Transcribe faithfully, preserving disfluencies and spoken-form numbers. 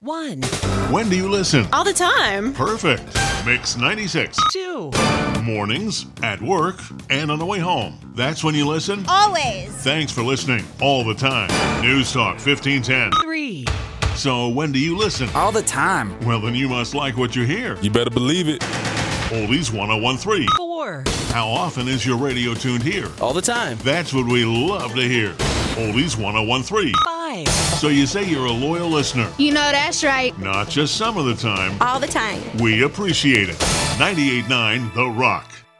One. When do you listen? All the time. Perfect. Mix ninety-six. Two. Mornings, at work, and on the way home. That's when you listen? Always. Thanks for listening all the time. News Talk fifteen ten. Three. So when do you listen? All the time. Well, then you must like what you hear. You better believe it. Oldies one oh one three. Four. How often is your radio tuned here? All the time. That's what we love to hear. Oldies one oh one three. Five. So you say you're a loyal listener. You know that's right. Not just some of the time. All the time. We appreciate it. ninety-eight point nine The Rock.